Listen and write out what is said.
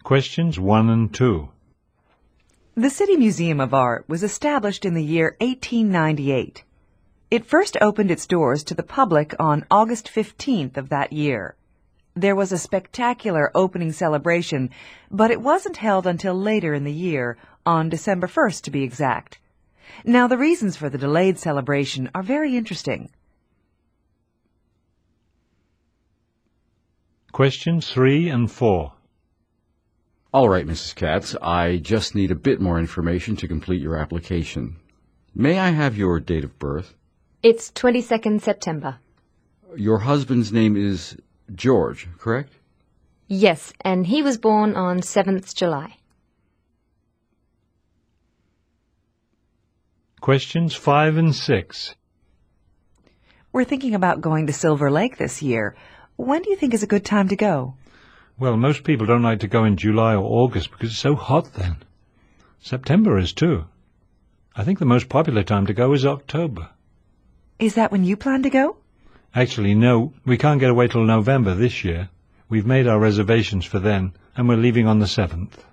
Questions 1 and 2. The City Museum of Art was established in the year 1898. It first opened its doors to the public on August 15th of that year. There was a spectacular opening celebration, but it wasn't held until later in the year, on December 1st to be exact. Now, the reasons for the delayed celebration are very interesting. Questions 3 and 4. All right, Mrs. Katz, I just need a bit more information to complete your application. May I have your date of birth? It's 22nd September. Your husband's name is George, correct? Yes, and he was born on 7th July. Questions 5 and 6. We're thinking about going to Silver Lake this year. When do you think is a good time to go? Well, most people don't like to go in July or August because it's so hot then. September is too. I think the most popular time to go is October. Is that when you plan to go? Actually, no, we can't get away till November this year. We've made our reservations for then, and we're leaving on the 7th.